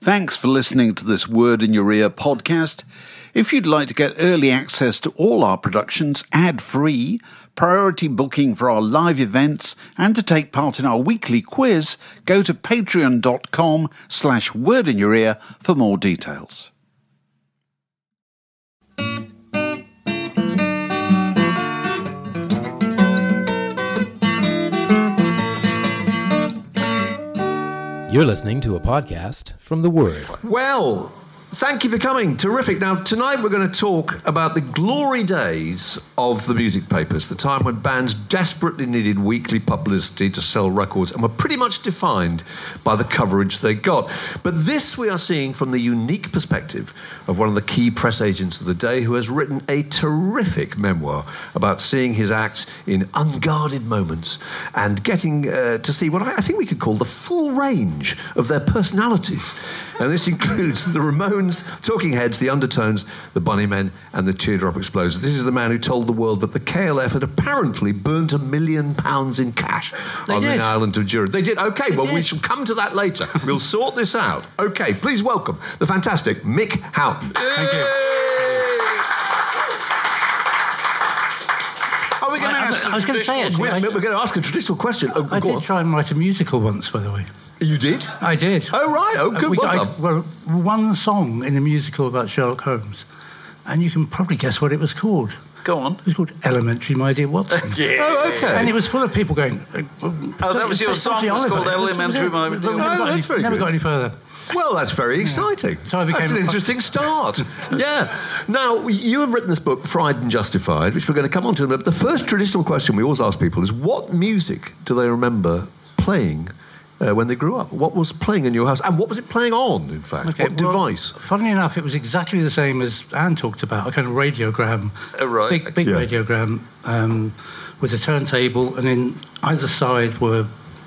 Thanks for listening to this Word in Your Ear podcast. If you'd like to get early access to all our productions ad-free, priority booking for our live events, and to take part in our weekly quiz, go to patreon.com/wordinyourear for more details. You're listening to a podcast from The Word. Well, thank you for coming. Terrific. Now, tonight we're going to talk about the glory days of the music papers, the time when bands desperately needed weekly publicity to sell records and were pretty much defined by the coverage they got. But this we are seeing from the unique perspective of one of the key press agents of the day, who has written a terrific memoir about seeing his acts in unguarded moments and getting to see what I think we could call the full range of their personalities. And this includes the Ramones, Talking Heads, the Undertones, the Bunnymen, and the Teardrop Explosives. This is the man who told the world that the KLF had apparently burnt £1 million in cash on the island of Jura. They did? Okay, well, we shall come to that later. We'll sort this out. Okay, please welcome the fantastic Mick Houghton. Thank you. Are we going to ask I was going to say, actually, we're going to ask a traditional question. I did try and write a musical once, by the way. You did? I did. Oh, right. Oh, good. Well done. One song in a musical about Sherlock Holmes, and you can probably guess what it was called. Go on. It was called Elementary, My Dear Watson. Yeah. Oh, okay. And it was full of people going... that was your song. It was called Elementary, My Dear Watson. Never got any further. Well, that's very exciting. So that's an interesting start. Yeah. Now, you have written this book, Fried and Justified, which we're going to come on to. But the first traditional question we always ask people is, what music do they remember playing when they grew up? What was playing in your house? And what was it playing on, in fact? Okay, what device? Funnily enough, it was exactly the same as Anne talked about, a kind of radiogram. Right. Big radiogram with a turntable, and in either side were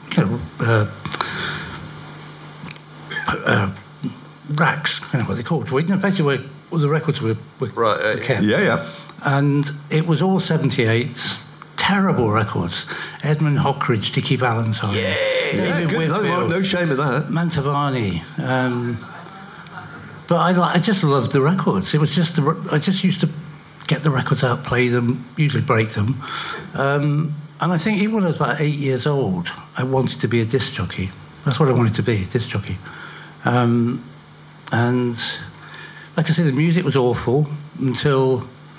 racks, what they're called. Basically, where all the records were kept. Yeah. And it was all 78s, terrible records. Edmund Hockridge, Dickie Valentine. Yeah, good. No shame in that. Mantovani. But I just loved the records. It was just I just used to get the records out, play them, usually break them. And I think even when I was about 8 years old, I wanted to be a disc jockey. That's what I wanted to be, a disc jockey. And like I said, the music was awful until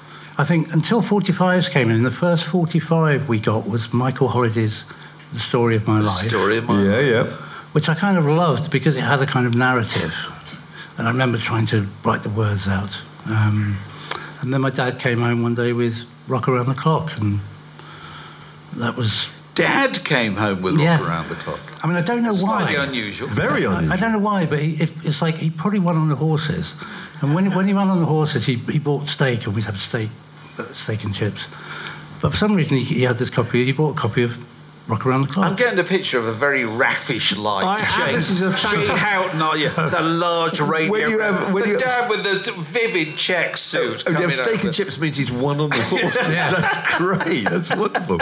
45s came in. The first 45 we got was Michael Holliday's The Story of My Life. The Story of My Life. Yeah. Which I kind of loved because it had a kind of narrative. And I remember trying to write the words out. And then my dad came home one day with Rock Around the Clock, and that was... Dad came home with Rock Around the Clock. I mean, I don't know why. Slightly unusual. Very unusual. I don't know why, but it's like he probably won on the horses. And when he won on the horses, he bought steak, and we'd have steak and chips. But for some reason, he had this copy. He bought a copy of Rock Around the Clock. I'm getting a picture of a very raffish-like Jane. This is a fantastic... Houghton, are you? The large radio. The dad with the vivid check suit. You have steak and chips means he's won on the horses. That's great. That's wonderful.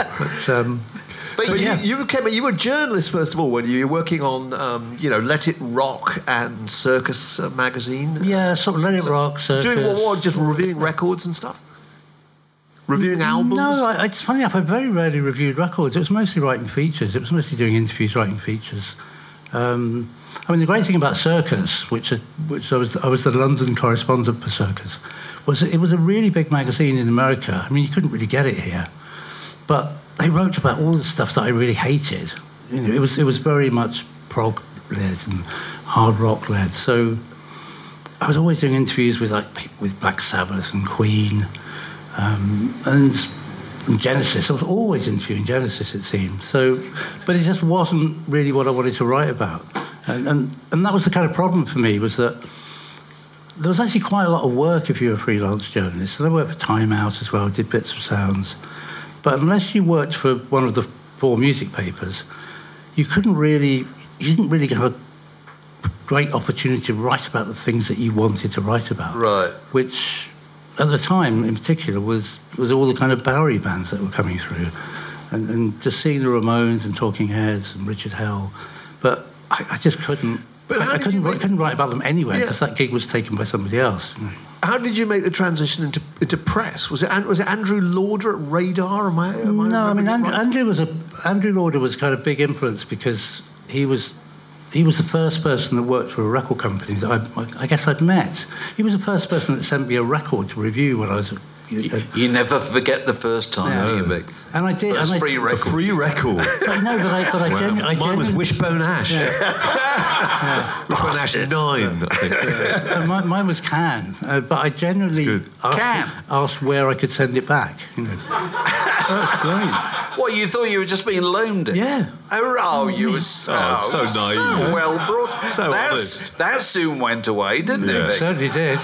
But you were a journalist, first of all, when you were working on, Let It Rock and Circus magazine. Yeah, sort of Let It Rock, Circus. Doing what? Just reviewing records and stuff? Reviewing albums? No, it's funny enough, I very rarely reviewed records. It was mostly writing features. It was mostly doing interviews, writing features. The great thing about Circus, which I was the London correspondent for Circus, was it was a really big magazine in America. I mean, you couldn't really get it here. But they wrote about all the stuff that I really hated. It was very much prog-led and hard rock-led. So I was always doing interviews with Black Sabbath and Queen and Genesis. I was always interviewing Genesis, it seemed. So, but it just wasn't really what I wanted to write about. And that was the kind of problem for me, was that there was actually quite a lot of work if you were a freelance journalist. And I worked for Time Out as well, did bits of sounds. But unless you worked for one of the 4 music papers, you didn't really have a great opportunity to write about the things that you wanted to write about. Right. Which, at the time in particular, was all the kind of Bowery bands that were coming through. And just seeing the Ramones and Talking Heads and Richard Hell. But I just couldn't But I couldn't write about them anywhere because that gig was taken by somebody else. How did you make the transition into press? Was it Andrew Lauder at Radar? Andrew Lauder was kind of big influence because he was the first person that worked for a record company that I guess I'd met. He was the first person that sent me a record to review when I was. You never forget the first time, do you, Mick? And I did. A free record. Mine was Wishbone Ash. Wishbone Ash 9, I think. Mine was Can, but I generally asked where I could send it back. That's great. What, you thought you were just being loaned it? Yeah. Oh, you were so naive. So well brought. That soon went away, didn't it? It certainly did.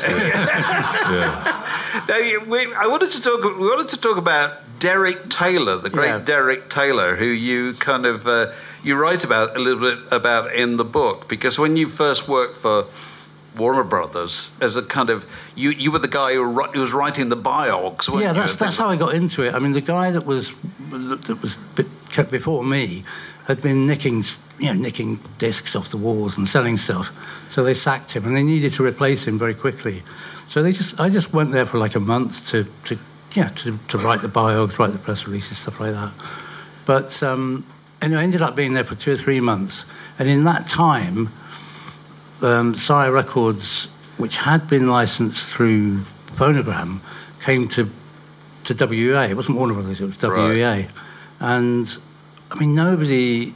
Now, we wanted to talk about Derek Taylor, the great Derek Taylor, who you kind of you write about a little bit about in the book, because when you first worked for Warner Brothers as a kind of you were the guy who was writing the biogs, weren't you? Yeah, that's how I got into it. I mean, the guy that was kept before me had been nicking discs off the walls and selling stuff, so they sacked him and they needed to replace him very quickly. So I just went there for like a month to write the biogs, write the press releases, stuff like that. But and I ended up being there for 2 or 3 months, and in that time, Sire Records, which had been licensed through Phonogram, came to WEA. It wasn't Warner Brothers; it was WEA. Right. And I mean, nobody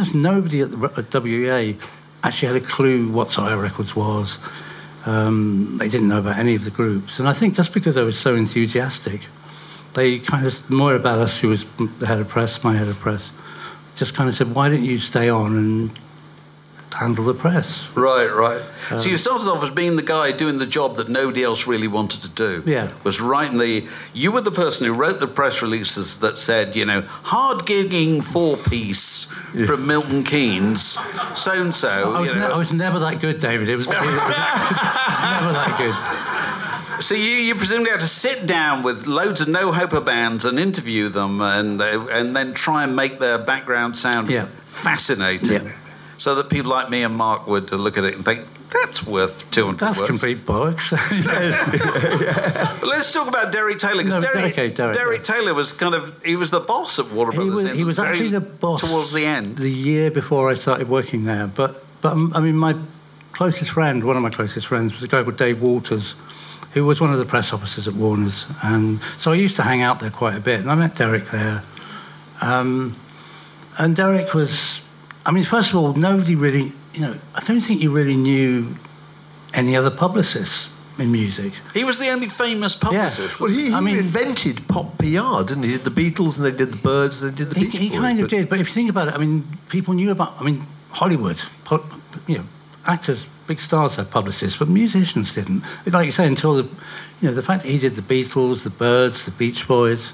at WEA actually had a clue what Sire Records was. They didn't know about any of the groups, and I think just because I was so enthusiastic, they kind of, Moira Ballas, who was the head of press, my head of press, just kind of said, "Why don't you stay on and handle the press?" Right. So you started off as being the guy doing the job that nobody else really wanted to do. Yeah. Was writing you were the person who wrote the press releases that said, hard gigging 4-piece from Milton Keynes, so and so. I was never that good, David. It was never that good. So you presumably had to sit down with loads of no-hoper bands and interview them, and then try and make their background sound fascinating. Yeah. So that people like me and Mark would look at it and think, that's worth 200 That's words. Complete bollocks. But let's talk about Derek Taylor. Because Derek Taylor was he was the boss at Warner Brothers. He was actually the boss towards the end. The year before I started working there. But I mean, one of my closest friends was a guy called Dave Walters, who was one of the press officers at Warner's. And so I used to hang out there quite a bit. And I met Derek there. And Derek was... I mean, first of all, nobody really, I don't think you really knew any other publicists in music. He was the only famous publicist. Yeah. Well, he invented pop PR, didn't he? He did the Beatles, and they did the Byrds, and they did the Beach Boys. He kind of did, but if you think about it, I mean, people knew about, Hollywood, actors, big stars had publicists, but musicians didn't. Like you say, until the fact that he did the Beatles, the Byrds, the Beach Boys.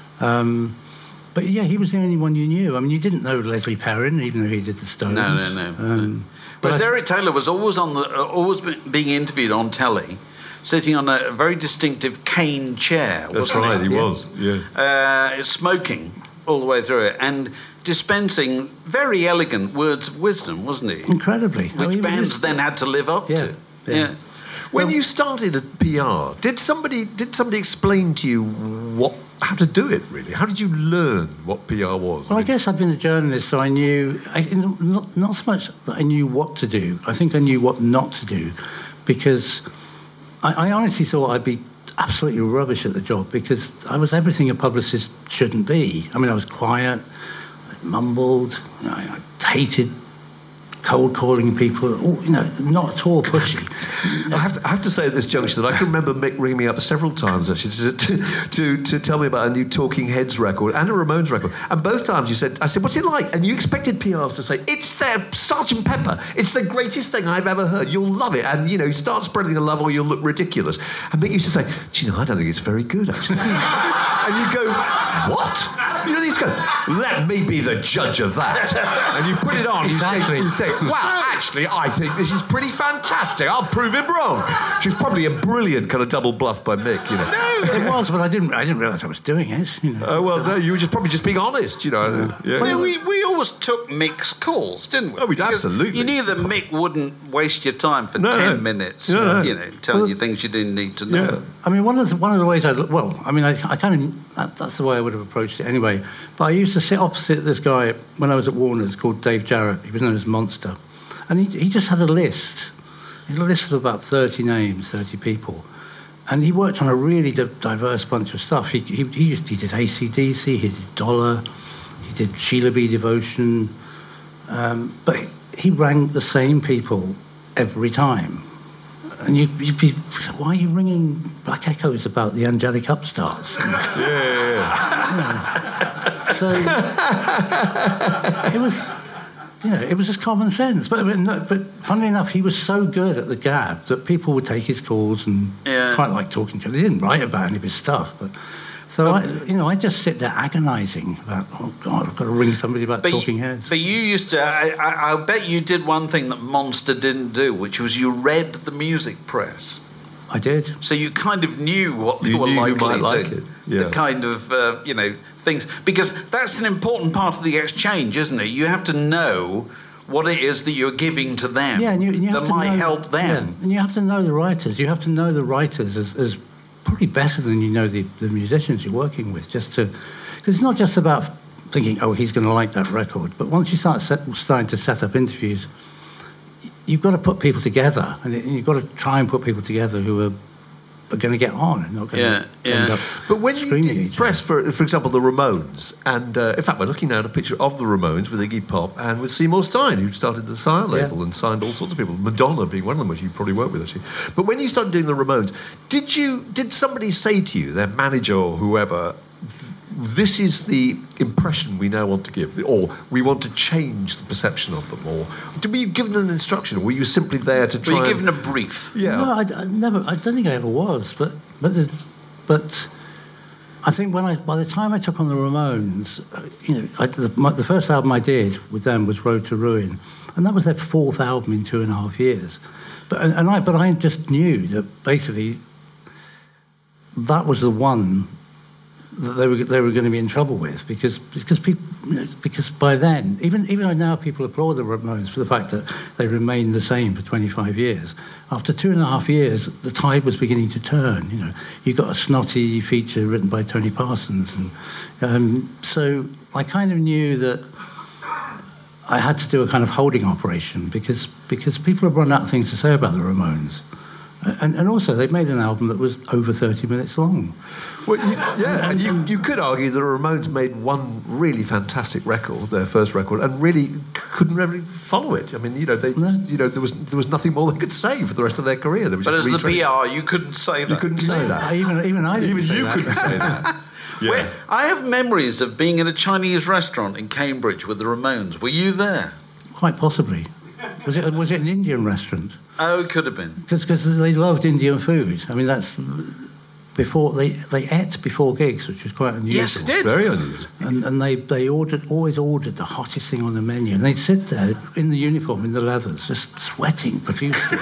But yeah, he was the only one you knew. I mean, you didn't know Leslie Perrin, even though he did the Stones. No. But Derek Taylor was always being interviewed on telly, sitting on a very distinctive cane chair. That's right, he was. Yeah. Smoking all the way through it and dispensing very elegant words of wisdom, wasn't he? Incredibly. Which bands then had to live up to. Yeah. When you started at PR, did somebody explain to you how to do it, really? How did you learn what PR was? Well, I guess I'd been a journalist, so I knew... not so much that I knew what to do. I think I knew what not to do, because I honestly thought I'd be absolutely rubbish at the job, because I was everything a publicist shouldn't be. I mean, I was quiet, I mumbled, I hated cold calling people, not at all pushy. I have to say at this juncture that I can remember Mick ringing me up several times actually to tell me about a new Talking Heads record and a Ramones record. And both times I said, what's it like? And you expected PRs to say, it's their Sgt. Pepper. It's the greatest thing I've ever heard. You'll love it. And, you start spreading the love or you'll look ridiculous. And Mick used to say, I don't think it's very good, actually. And you go, what? You know, these go, let me be the judge of that. And you put it on, Exactly. you think, well, actually, I think this is pretty fantastic. I'll prove him wrong. Which is probably a brilliant kind of double bluff by Mick, you know. No, it was, but I didn't realise I was doing it. You know. Oh, well, no, you were probably just being honest, you know. Yeah. Well, we always took Mick's calls, didn't we? Oh, we did, Because absolutely. You knew that Mick wouldn't waste your time for No, 10 no. minutes, No, no. you know, telling you things you didn't need to know. Yeah. I mean, one of the ways I kind of that's the way I would have approached it anyway. But I used to sit opposite this guy when I was at Warner's called Dave Jarrett. He was known as Monster, and he just had a list. He had a list of about 30 names, 30 people, and he worked on a really diverse bunch of stuff. He did AC/DC, he did Dollar, he did Sheila B. Devotion, but he rang the same people every time. And you'd be, why are you ringing Black Echoes about the angelic upstarts? So it was, it was just common sense. But funnily enough, he was so good at the Gab that people would take his calls and quite like talking to him. They didn't write about any of his stuff, but. So I just sit there agonising about, oh God, I've got to ring somebody about Talking Heads. But you used to, I bet you did one thing that Monster didn't do, which was you read the music press. I did. So you kind of knew what they You were knew who likely might to, like it. Yeah. the kind of, things. Because that's an important part of the exchange, isn't it? You have to know what it is that you're giving to them and you have that to might know, help them. Yeah, and you have to know the writers. You have to know the writers as probably better than you know the musicians you're working with, just to... Because it's not just about thinking, oh, he's going to like that record, but once you starting to set up interviews, you've got to put people together, and you've got to try and put people together who are going to get on and not going to end up But when you screaming at did each press, for example, the Ramones, and in fact, we're looking now at a picture of the Ramones with Iggy Pop and with Seymour Stein, who started the Sire label and signed all sorts of people, Madonna being one of them, which you probably worked with, actually. But when you started doing the Ramones, did somebody say to you, their manager or whoever, this is the impression we now want to give, or we want to change the perception of them, or were you given an instruction, or were you simply there to try? Were you given a brief? Yeah. No, I don't think I ever was, but I think by the time I took on the Ramones, the first album I did with them was Road to Ruin, and that was their fourth album in 2.5 years. But I just knew that basically that was the one that they were going to be in trouble with, because by then, even though now people applaud the Ramones for the fact that they remained the same for 25 years, after 2.5 years the tide was beginning to turn. You got a snotty feature written by Tony Parsons, and so I kind of knew that I had to do a kind of holding operation because people have run out of things to say about the Ramones. And also, they made an album that was over 30 minutes long. Well, and you could argue that the Ramones made one really fantastic record, their first record, and really couldn't really follow it. I mean, there was nothing more they could say for the rest of their career. But as the PR, you couldn't say that. You couldn't say that. Even I didn't say you that. couldn't say that. Yeah. Well, I have memories of being in a Chinese restaurant in Cambridge with the Ramones. Were you there? Quite possibly. Was it an Indian restaurant? Oh, it could have been. Because they loved Indian food. I mean, that's before they ate before gigs, which was quite unusual. Yes, they did. Very unusual. And they always ordered the hottest thing on the menu, and they'd sit there in the uniform, in the leathers, just sweating profusely.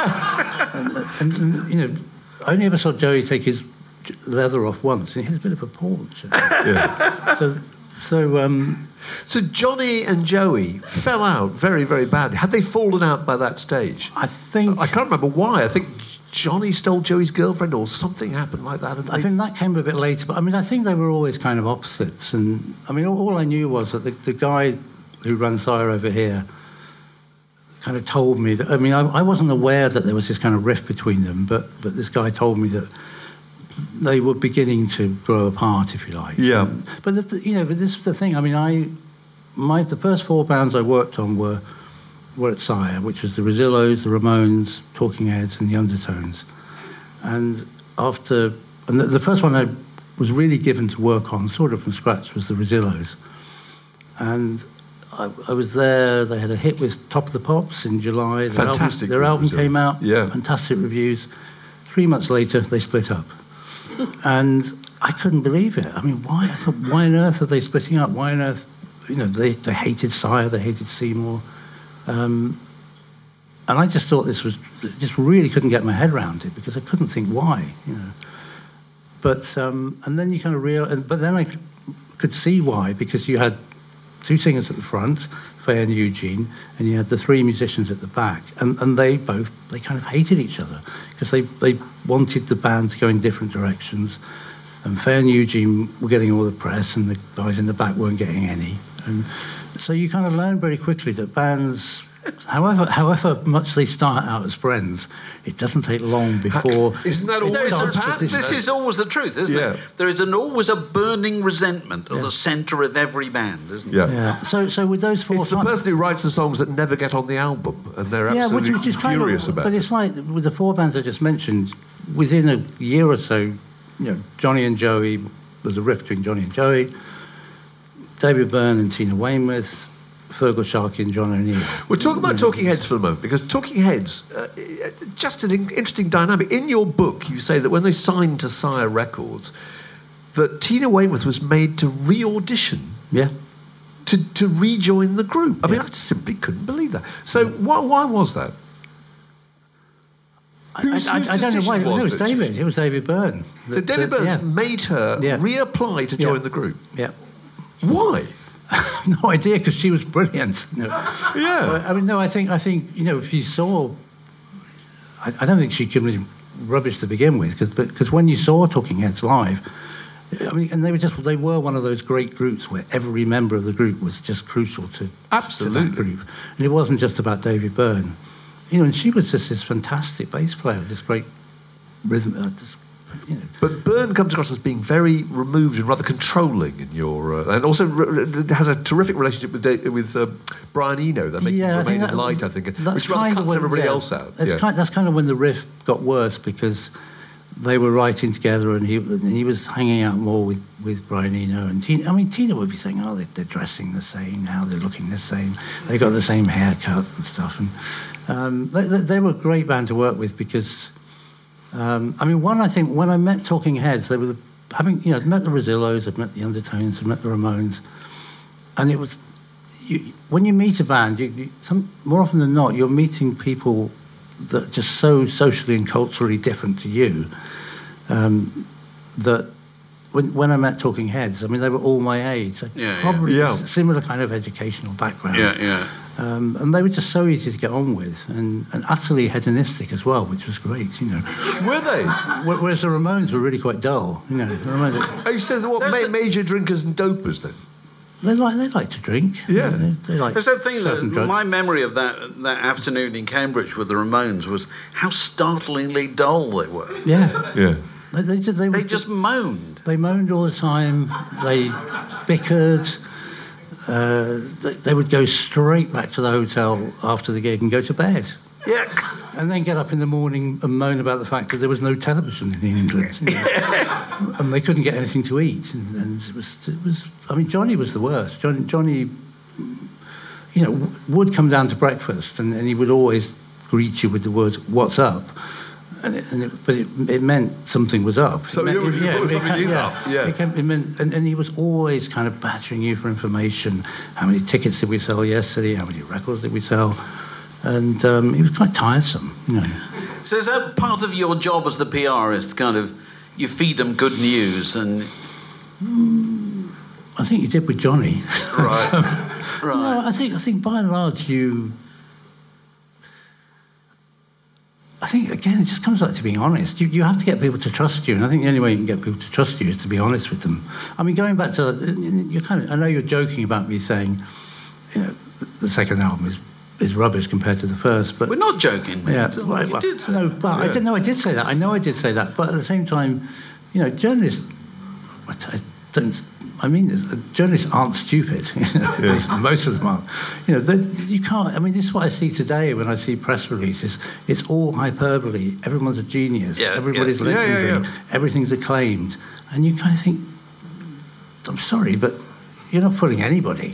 and I only ever saw Joey take his leather off once, and he had a bit of a paunch. Yeah. So Johnny and Joey fell out very, very badly. Had they fallen out by that stage? I can't remember why. I think Johnny stole Joey's girlfriend or something happened like that. I think that came a bit later. But, I mean, I think they were always kind of opposites. And, I mean, all I knew was that the guy who runs Sire over here kind of told me that... I mean, I wasn't aware that there was this kind of rift between them, but this guy told me that they were beginning to grow apart, if you like. Yeah. But this is the thing. I mean, the first 4 bands I worked on were at Sire, which was the Rezillos, the Ramones, Talking Heads, and the Undertones. And the first one I was really given to work on, sort of from scratch, was the Rezillos. And I was there. They had a hit with Top of the Pops in July. Fantastic. Their album came out. Yeah. Fantastic reviews. 3 months later, they split up. And I couldn't believe it. I mean, why? I thought, why on earth are they splitting up? Why on earth? They hated Sire, they hated Seymour. And I just thought just really couldn't get my head around it because I couldn't think why, But, and then you kind of but then I could see why, because you had two singers at the front, Faye and Eugene, and you had the three musicians at the back, and they kind of hated each other because they wanted the band to go in different directions, and Faye and Eugene were getting all the press, and the guys in the back weren't getting any, and so you kind of learn very quickly that bands, however much they start out as friends, it doesn't take long before... Isn't that always this is always the truth, isn't it? There is always a burning resentment at the centre of every band, isn't there? Yeah. So with those four... It's the person who writes the songs that never get on the album, and they're absolutely which is furious about it. But it's like, with the four bands I just mentioned, within a year or so, Johnny and Joey, there's a rift between Johnny and Joey, David Byrne and Tina Weymouth, Fergal Sharkey and John O'Neill. We're talking about Talking Heads for a moment, because Talking Heads, just an interesting dynamic. In your book, you say that when they signed to Sire Records, that Tina Weymouth was made to re-audition to rejoin the group. I mean, I simply couldn't believe that. So why was that? I don't know why. It was David. It was David Byrne. So David Byrne made her reapply to join the group? Yeah. Why? I have no idea, because she was brilliant. Yeah. I mean, no, I think if you saw... I don't think she could be rubbish to begin with, because when you saw Talking Heads live, I mean, and they were one of those great groups where every member of the group was just crucial to that group. And it wasn't just about David Byrne. And she was just this fantastic bass player, this great rhythm, But Byrne comes across as being very removed and rather controlling in your... and also has a terrific relationship with Brian Eno, that making Remain in Light, I think, which rather cuts everybody else out. That's kind of when the riff got worse, because they were writing together, and he was hanging out more with Brian Eno. And Tina would be saying, they're dressing the same now, they're looking the same, they got the same haircut and stuff. And they were a great band to work with, because... I think when I met Talking Heads, they were I'd met the Rosillos, I'd met the Undertones, I'd met the Ramones, and it was when you meet a band, more often than not, you're meeting people that are just so socially and culturally different to you. That when I met Talking Heads, I mean, they were all my age, probably similar kind of educational background. And they were just so easy to get on with, and utterly hedonistic as well, which was great, Were they? Whereas the Ramones were really quite dull, The Ramones. You said major drinkers and dopers then? They like to drink. Yeah. They like. There's that thing that my memory of that afternoon in Cambridge with the Ramones was how startlingly dull they were. Yeah. Yeah. They just moaned. They moaned all the time. They bickered. They would go straight back to the hotel after the gig and go to bed. Yeah. And then get up in the morning and moan about the fact that there was no television in England. And they couldn't get anything to eat. And it was. I mean, Johnny was the worst. Johnny, would come down to breakfast and he would always greet you with the words, "What's up?" But it meant something was up. So something is up. Yeah. It meant, and he was always kind of badgering you for information. How many tickets did we sell yesterday? How many records did we sell? And he was quite tiresome. So is that part of your job as the PRist? Kind of, you feed them good news, and I think you did with Johnny. Right. Right. No, I think by and large I think, again, it just comes back to being honest. You have to get people to trust you, and I think the only way you can get people to trust you is to be honest with them. I mean, going back to... I know you're joking about me saying, the second album is rubbish compared to the first, but... We're not joking. Yeah, you did say no, but yeah. I did say that. I know I did say that, but at the same time, journalists... journalists aren't stupid. Most of them aren't. You can't. I mean, this is what I see today when I see press releases. It's all hyperbole. Everyone's a genius. Everybody's legendary. Everything's acclaimed, and you kind of think, I'm sorry, but you're not fooling anybody.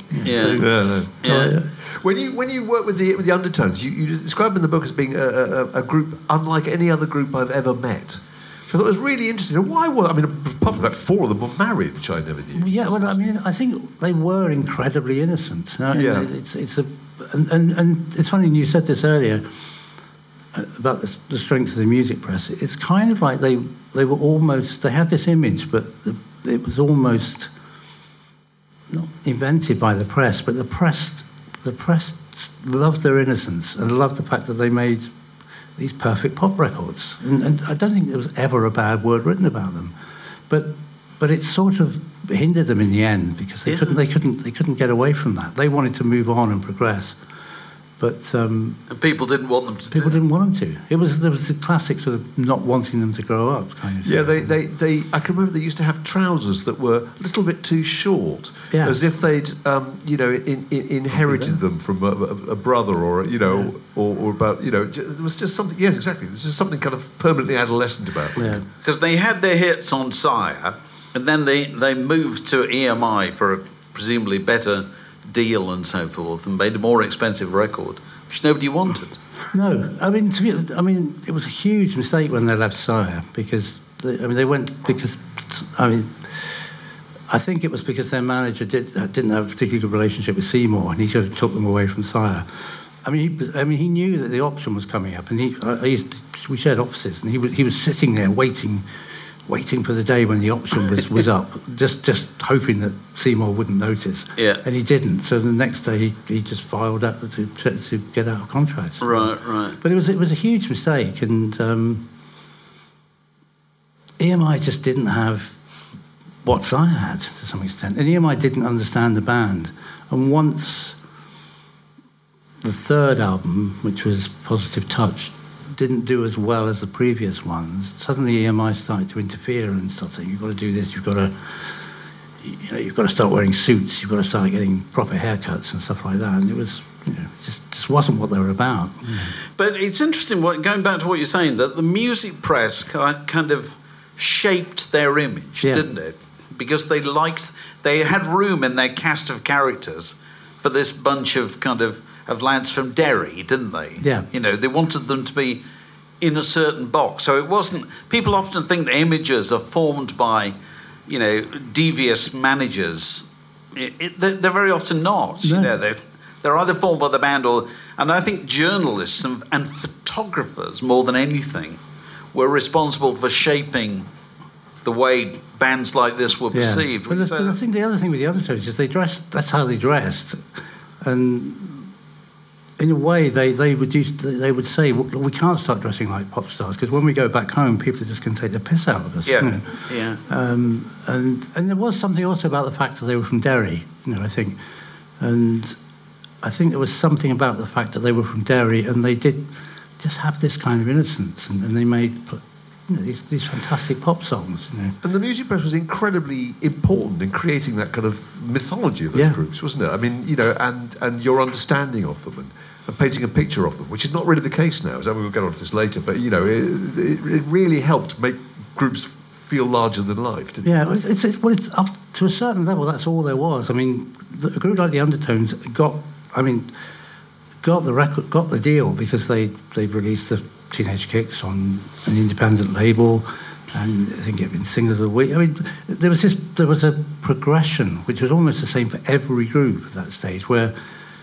When you work with the Undertones, you describe in the book as being a group unlike any other group I've ever met. I thought it was really interesting. And why were, I mean, apart from that, 4 of them were married, which I never knew. Well, yeah, well, I mean, I think they were incredibly innocent. Yeah. And it's funny, you said this earlier about the strength of the music press. It's kind of like they were almost, they had this image, but it was almost not invented by the press, but the press loved their innocence and loved the fact that they made these perfect pop records. And I don't think there was ever a bad word written about them, but it sort of hindered them in the end because they couldn't get away from that. They wanted to move on and progress, but and people didn't want them to. People didn't want them to. There was the classic sort of not wanting them to grow up kind of thing. Yeah, they. I can remember they used to have trousers that were a little bit too short, as if they'd inherited them from a brother or or about There was just something. Yes, exactly. There's just something kind of permanently adolescent about them. Yeah, because they had their hits on Sire, and then they moved to EMI for a presumably better deal and so forth, and made a more expensive record, which nobody wanted. No, I mean, it was a huge mistake when they left Sire because they went because I think it was because their manager didn't have a particularly good relationship with Seymour, and he sort of took them away from Sire. I mean, he knew that the auction was coming up, and we shared offices, and he was sitting there waiting for the day when the auction was up, just hoping that Seymour wouldn't notice. Yeah. And he didn't. So the next day he just filed out to get out of contracts. Right. But it was a huge mistake, and EMI just didn't have what Sire had to some extent, and EMI didn't understand the band. And once the third album, which was Positive Touch, didn't do as well as the previous ones, suddenly EMI started to interfere and start saying, you've got to do this, you've got to start wearing suits, you've got to start getting proper haircuts and stuff like that. And it was, just wasn't what they were about. But it's interesting, going back to what you're saying, that the music press kind of shaped their image, didn't it? Because they had room in their cast of characters for this bunch of of lads from Derry, didn't they? Yeah. They wanted them to be in a certain box. So it wasn't... People often think that images are formed by, devious managers. They're very often not. No. They're either formed by the band or... And I think journalists and photographers, more than anything, were responsible for shaping the way bands like this were perceived. But I think the other thing with the Undertones is they dressed... That's how they dressed. And... in a way, they would say, well, we can't start dressing like pop stars because when we go back home, people are just going to take the piss out of us. Yeah. And there was something also about the fact that they were from Derry, I think. And I think there was something about the fact that they were from Derry and they did just have this kind of innocence and they made these fantastic pop songs. And the music press was incredibly important in creating that kind of mythology of those groups, wasn't it? I mean, and your understanding of them and painting a picture of them, which is not really the case now. We'll get on to this later, but it really helped make groups feel larger than life, didn't it? It's up to a certain level. That's all there was. I mean, a group like the Undertones got the deal because they released the Teenage Kicks on an independent label, and I think it had been Singer of the Week. I mean, there was a progression which was almost the same for every group at that stage, where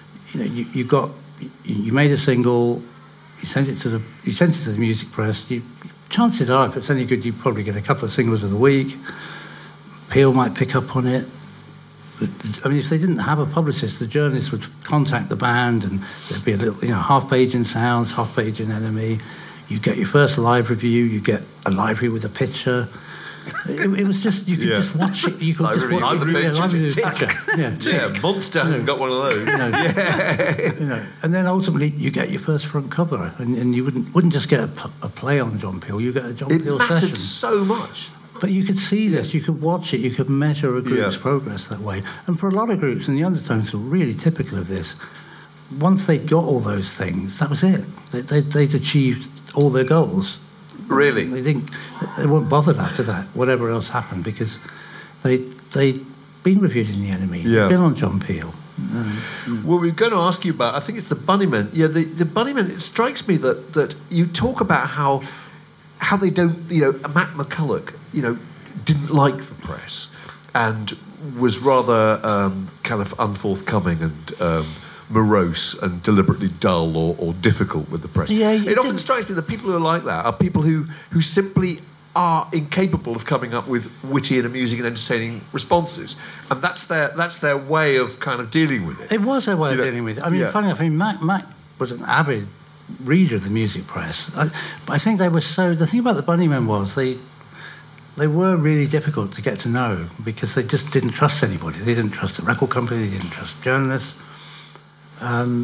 you made a single, you sent it to the music press. Chances are, if it's any good, you probably get a couple of singles of the week. Peel might pick up on it. I mean, if they didn't have a publicist, the journalists would contact the band, and there'd be a little, half page in Sounds, half page in NME. You get your first live review. You get a library with a picture. It was just you could just watch it. You could library, just watch it. Library with a picture. Yeah, Monster hasn't got one of those. And then ultimately you get your first front cover, and you wouldn't just get a play on John Peel. You get a John Peel session. It mattered so much. But you could see this, you could watch it, you could measure a group's progress that way. And for a lot of groups, and the Undertones were really typical of this, once they'd got all those things, that was it. They'd achieved all their goals. Really? They weren't bothered after that, whatever else happened, because they'd been reviewed in the NME, been on John Peel. Well, we're going to ask you about, I think it's the Bunnymen. Yeah, the Bunnymen, it strikes me that you talk about how how they don't, Mac McCulloch, didn't like the press and was rather kind of unforthcoming and morose and deliberately dull or difficult with the press. Yeah, it often strikes me that people who are like that are people who simply are incapable of coming up with witty and amusing and entertaining responses, and that's their way of kind of dealing with it. It was their way of dealing with it. I mean, funny enough, Mac was an avid reader of the music press, but I think they were the thing about the Bunnymen was they were really difficult to get to know because they just didn't trust anybody. They didn't trust the record company, they didn't trust journalists, and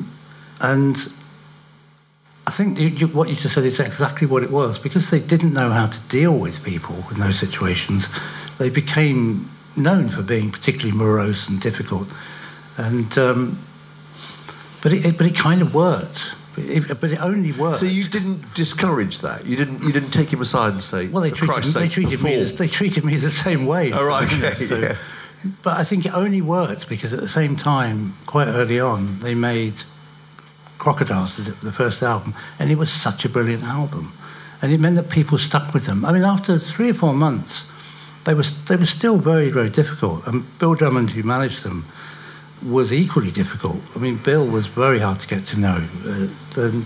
I think what you just said is exactly what it was. Because they didn't know how to deal with people in those situations, they became known for being particularly morose and difficult. And but it kind of worked. But it only worked. So you didn't discourage that. You didn't take him aside and say, "Well, they treated me the same way." Oh, right, okay. So, yeah. But I think it only worked because at the same time, quite early on, they made Crocodiles, the first album, and it was such a brilliant album, and it meant that people stuck with them. I mean, after 3 or 4 months, they were still very, very difficult, and Bill Drummond, who managed them, was equally difficult. I mean, Bill was very hard to get to know, and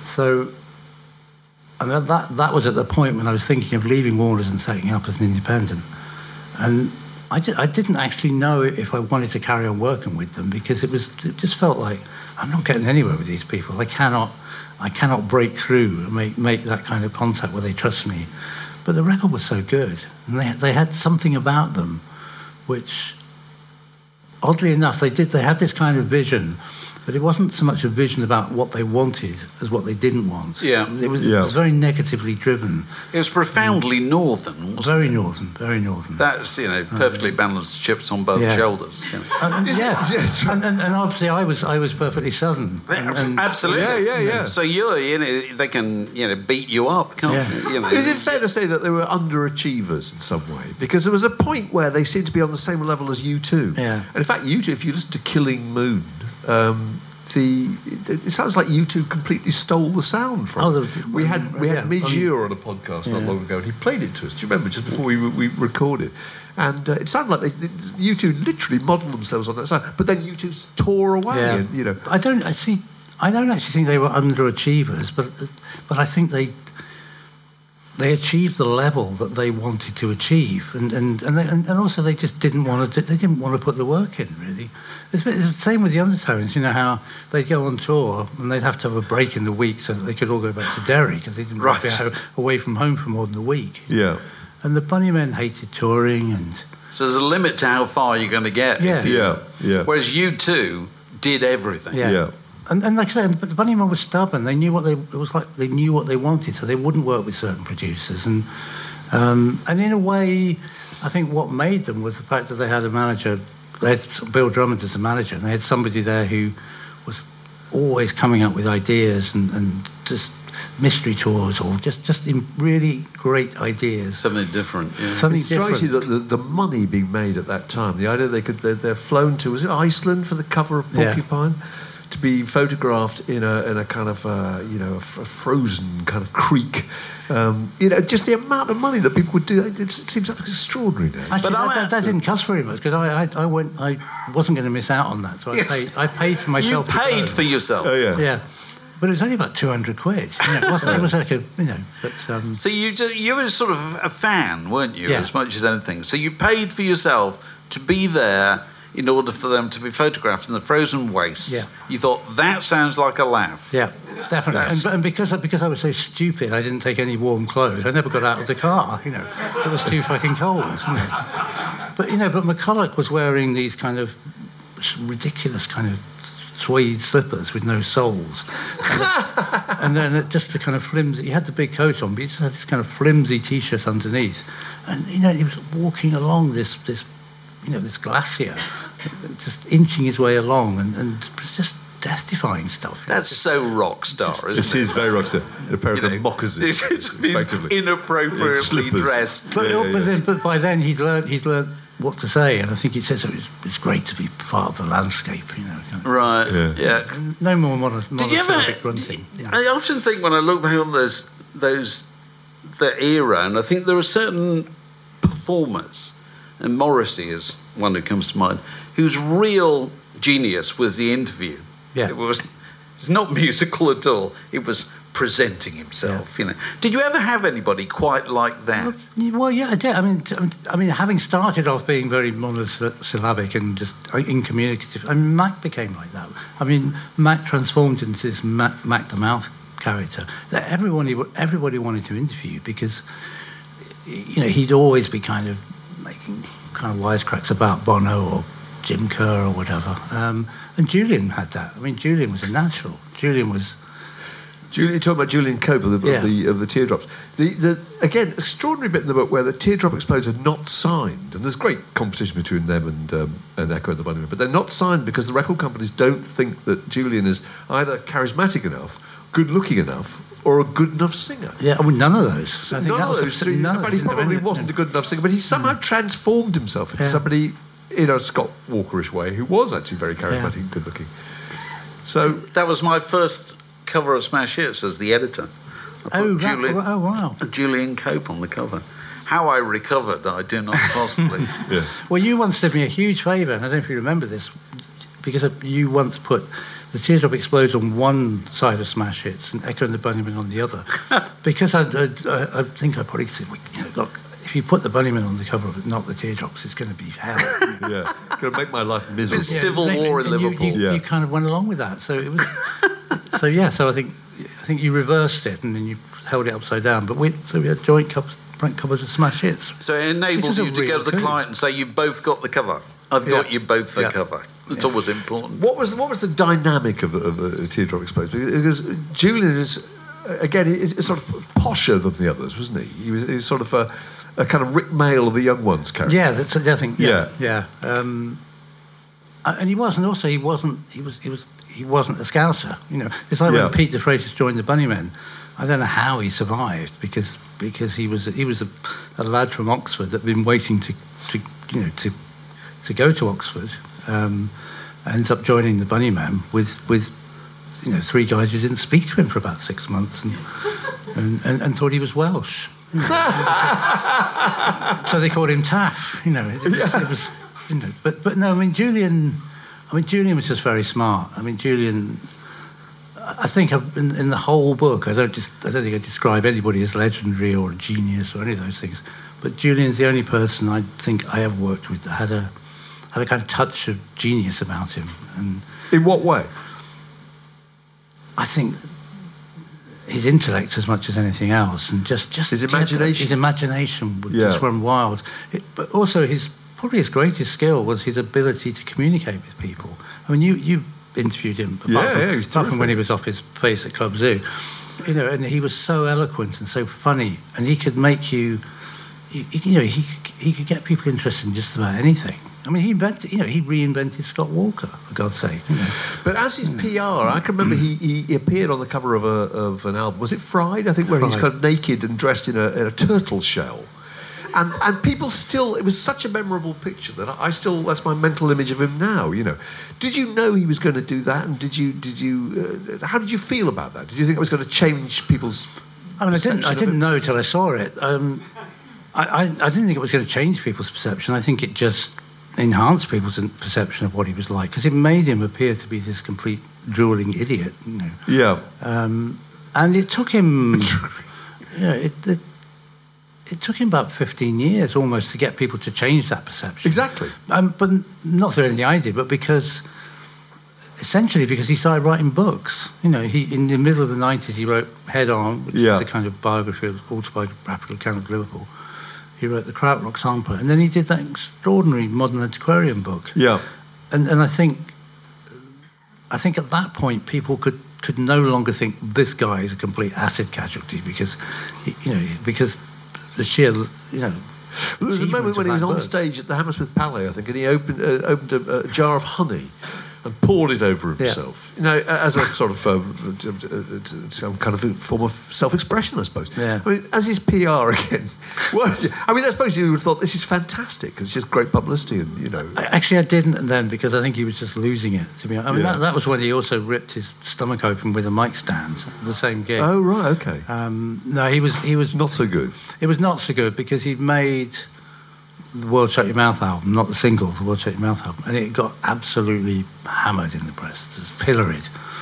that was at the point when I was thinking of leaving Warner's and setting up as an independent, and I didn't actually know if I wanted to carry on working with them because it just felt like I'm not getting anywhere with these people. I cannot break through and make that kind of contact where they trust me. But the record was so good, and they had something about them, which, oddly enough, they had this kind of vision, but it wasn't so much a vision about what they wanted as what they didn't want. Yeah. It was very negatively driven. It was profoundly northern, wasn't very it? northern, very northern. That's, perfectly balanced chips on both shoulders. And obviously I was perfectly southern. Absolutely. Yeah. So they can, beat you up, can't they? Is it fair to say that they were underachievers in some way? Because there was a point where they seemed to be on the same level as U2. Yeah. And in fact, U2, if you listen to Killing Moon, it sounds like U2 completely stole the sound from it. We had Mijur on a podcast not long ago, and he played it to us. Do you remember, just before we recorded? And it sounded like U2 literally modelled themselves on that sound. But then U2 tore away. Yeah. And, I don't actually think they were underachievers, but I think they achieved the level that they wanted to achieve, and also they just didn't want to put the work in, really. It's the same with the Undertones. You know how they'd go on tour and they'd have to have a break in the week so that they could all go back to Derry because they didn't want to be away from home for more than a week. Yeah. And the Bunnymen hated touring, and so there's a limit to how far you're going to get. Yeah. Whereas U2 did everything. Yeah. And like I said, but the Bunnymen were stubborn. They knew they knew what they wanted, so they wouldn't work with certain producers. And in a way, I think what made them was the fact that they had a manager. They had Bill Drummond as a manager, and they had somebody there who was always coming up with ideas and just mystery tours or just in really great ideas. Something different. Yeah. It strikes you that the money being made at that time, the idea they're flown to, was it Iceland for the cover of Porcupine? Yeah. To be photographed in a kind of a frozen kind of creak, just the amount of money that people would do, it seems extraordinary now. Actually, but that didn't cost very much because I wasn't going to miss out on that, so I paid for myself. You paid for yourself. Oh yeah. Yeah. But it was only about 200 quid. It was like but. So you were sort of a fan, weren't you? Yeah. As much as anything. So you paid for yourself to be there in order for them to be photographed in the frozen wastes. Yeah. You thought, that sounds like a laugh. Yeah, definitely. And because I was so stupid, I didn't take any warm clothes. I never got out of the car, It was too fucking cold, But McCulloch was wearing these kind of ridiculous kind of suede slippers with no soles. And then just the kind of flimsy... He had the big coat on, but he just had this kind of flimsy T-shirt underneath. And, he was walking along this glacier, just inching his way along, and just death-defying stuff. That's so rock star, isn't it? It is very rock star. A pair of moccasins. It's been inappropriately dressed. But by then he'd learned what to say, and I think he says it's great to be part of the landscape, Right. Yeah. No more monosyllabic grunting. I often think when I look back on those the era, and I think there are certain performers, and Morrissey is one who comes to mind, whose real genius was the interview. Yeah. It's not musical at all. It was presenting himself. Yeah. Did you ever have anybody quite like that? Well, yeah, I did. I mean, having started off being very monosyllabic and just incommunicative, Mac became like that. I mean, Mac transformed into this Mac the Mouth character that everybody wanted to interview because, he'd always be kind of making kind of wisecracks about Bono or Jim Kerr or whatever. And Julian had that. I mean, Julian was a natural. You're talking about Julian Cope of the Teardrops. The again, extraordinary bit in the book where the Teardrop Explodes are not signed, and there's great competition between them and Echo and the Bunnymen, but they're not signed because the record companies don't think that Julian is either charismatic enough, good-looking enough, or a good enough singer. Yeah, I mean, none of those. So none of those three. In fact, he probably wasn't a good enough singer, but he somehow transformed himself into somebody in a Scott Walkerish way who was actually very charismatic and good-looking. So that was my first cover of Smash Hits as the editor. Wow. Julian Cope on the cover. How I recovered, I do not possibly. Yeah. Well, you once did me a huge favour, and I don't know if you remember this, because you once put the Teardrop Explodes on one side of Smash Hits and Echo and the Bunnymen on the other. Because I think I probably said, look, if you put the Bunnymen on the cover of it, not the Teardrops, it's going to be hell. Yeah, it's going to make my life miserable. It's civil war in Liverpool. You kind of went along with that, so it was. So I think you reversed it and then you held it upside down. But we had joint front covers of Smash Hits. So it enabled you to go to the client and say, "You've both got the cover. I've got you both the cover." It's always important. What was the dynamic of the Teardrop Explodes? Because Julian is, again, he's sort of posher than the others, wasn't he? He was sort of a kind of Rick Mail of the young ones character. Yeah, that's I think. Yeah. And he was, and also he wasn't a Scouser. It's like when Pete the Freitas joined the Bunnymen. I don't know how he survived because he was a lad from Oxford that had been waiting to go to Oxford. Ends up joining the Bunnymen with three guys who didn't speak to him for about 6 months and thought he was Welsh. So they called him Taff. It was. But no, I mean Julian was just very smart. I mean Julian, I think in the whole book, I don't think I describe anybody as legendary or a genius or any of those things. But Julian's the only person I think I ever worked with that had a kind of touch of genius about him. And in what way? I think his intellect as much as anything else, and just his imagination. His imagination would just run wild. But also probably his greatest skill was his ability to communicate with people. I mean, you interviewed him apart from when he was off his face at Club Zoo, and he was so eloquent and so funny, and he could make you, he could get people interested in just about anything. I mean, he reinvented Scott Walker, for God's sake. But as his PR, I can remember he appeared on the cover of an album. Was it Fried? I think where he's kind of naked and dressed in a turtle shell. And people still, it was such a memorable picture that that's my mental image of him now, Did you know he was going to do that? And how did you feel about that? Did you think it was going to change people's perception? I didn't know till I saw it. I didn't think it was going to change people's perception. I think it just enhanced people's perception of what he was like, because it made him appear to be this complete drooling idiot, Yeah. And it took him, it took him about 15 years almost to get people to change that perception. Exactly. But not through anything I did, but essentially because he started writing books. He in the middle of the 90s he wrote Head On, which is a kind of autobiographical account of Liverpool. He wrote the Krautrock Sampler, and then he did that extraordinary Modern Antiquarian book. Yeah. And I think at that point people could no longer think this guy is a complete acid casualty because the sheer, There was a moment when he was on stage at the Hammersmith Palais, I think, and he opened a jar of honey, and poured it over himself. You know, as a sort of some kind of a form of self-expression, I suppose. Yeah. I mean, as his PR again. I suppose you would have thought this is fantastic. It's just great publicity, and you know. Actually, I didn't then, because I think he was just losing it. To be honest, I mean, that was when he also ripped his stomach open with a mic stand. The same gig. Oh right, okay. No, he was Not so good. It was not so good because he'd made the World Shut Your Mouth album, not the single, the World Shut Your Mouth album, and it got absolutely hammered in the press, just pilloried.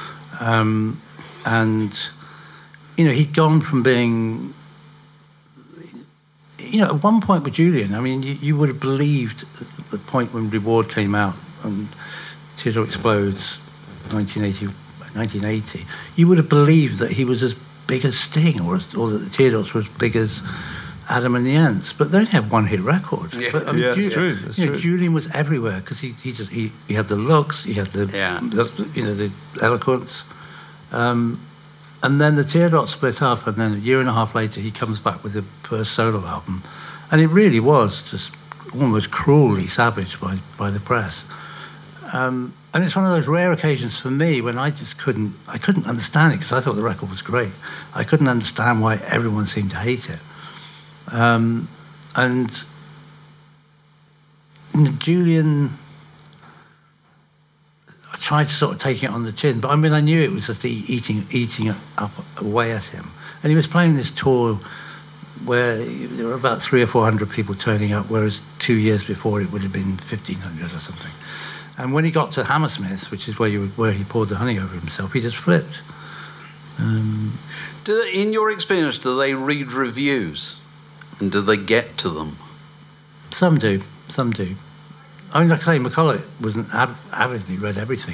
And, you know, he'd gone from being, you know, at one point with Julian, I mean, you would have believed at the point when Reward came out and Teardrop Explodes, 1980, you would have believed that he was as big as Sting, or that the Teardrops were as big as Adam and the Ants, but they only had one hit record. Yeah, but, I mean, it's true. It's true. Julian was everywhere because he had the looks, he had the eloquence, and then the Teardrops split up, and then a year and a half later he comes back with the first solo album, and it really was just almost cruelly savaged by the press. And it's one of those rare occasions for me when I couldn't understand it, because I thought the record was great. I couldn't understand why everyone seemed to hate it. And Julian, I tried to sort of take it on the chin, but I mean, I knew it was just eating it up away at him. And he was playing this tour where there were about 300 or 400 people turning up, whereas 2 years before it would have been 1,500 or something. And when he got to Hammersmith, which is where he poured the honey over himself, he just flipped. In your experience, do they read reviews? And do they get to them? Some do. I mean, like I say, McCulloch avidly read everything.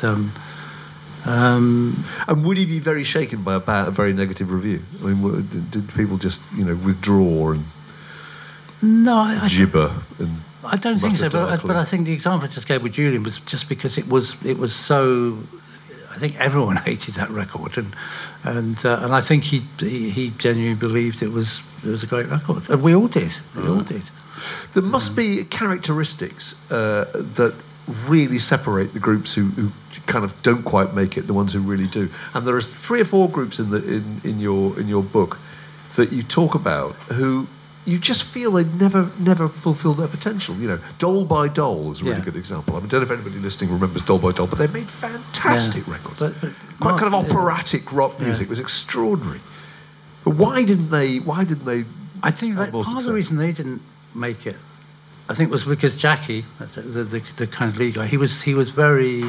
And would he be very shaken by a very negative review? I mean, did people just, you know, withdraw and gibber? I don't think so, but I think the example I just gave with Julian was just because it was so. I think everyone hated that record, and I think he genuinely believed it was a great record, and we all did. There must be characteristics that really separate the groups who kind of don't quite make it, the ones who really do. And there are 3 or 4 groups in your book that you talk about who you just feel they never fulfilled their potential. You know, Doll by Doll is a really good example. I mean, I don't know if anybody listening remembers Doll by Doll, but they made fantastic records. But quite kind of operatic rock music. It was extraordinary. But why didn't they? I think that part of the reason they didn't make it, I think, was because Jackie, the kind of lead guy, he was very.